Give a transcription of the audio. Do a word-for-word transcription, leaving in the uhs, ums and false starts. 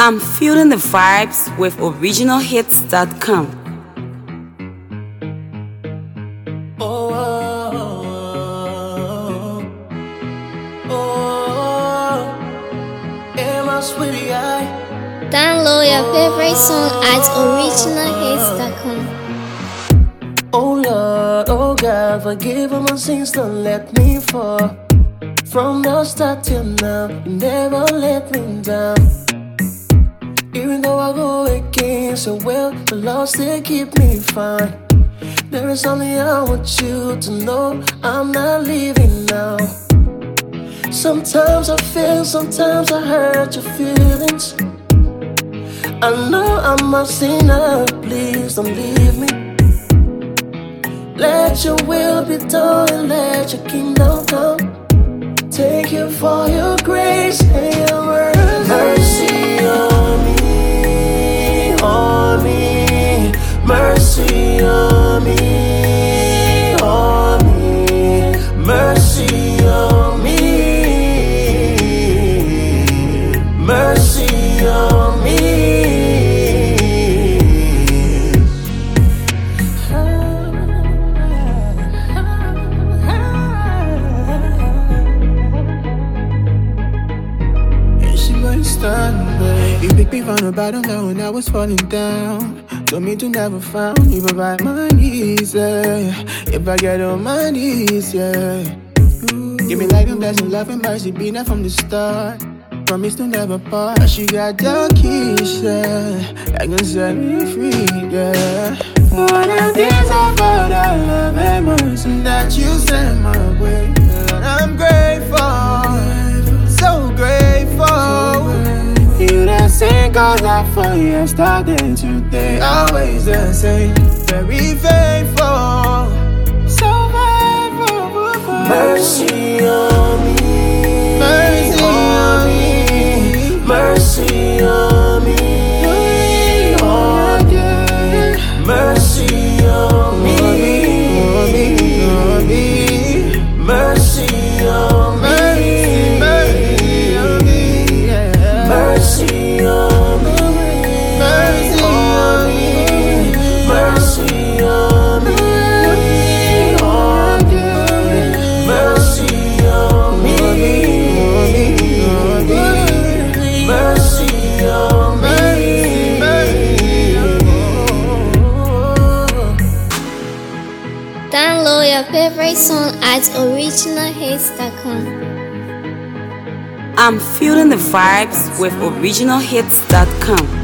I'm feeling the vibes with original hits dot com. Oh, oh, oh, am I sweetie? I Download your favorite song at original hits dot com. Oh Lord, oh God, forgive all my sins, don't let me fall. From the start till now, you never let me down. Even though I go against your will, the Lord still keep me fine. There is only I want you to know I'm not leaving now. Sometimes I feel, sometimes I hurt your feelings. I know I'm a sinner, please don't leave me. Let your will be done and let your kingdom come. Thank you for your grace and your mercy on me, on me. Mercy on me, on me. Mercy on me, mercy on me. You picked me from the bottom down when I was falling down. Told me to never frown, you provide my needs, yeah. If I get on my knees, yeah. Ooh. Give me life and blessing, love and mercy, be there from the start. Promise to never part. She got the keys, yeah, that can set me free, yeah. What I deserve for the love and mercy that you sent my way, and I'm grateful, so grateful. You the same goes out for yesterday, today, always the same. Very faithful, so faithful. Mercy on me, mercy on me, mercy on me, on me. Mercy on me, on me, mercy on me. Mercy on me, mercy on me, mercy on me, on me. Mercy on me, mercy on me. Download your favorite song at original hits dot com. I'm feeling the vibes with original hits dot com.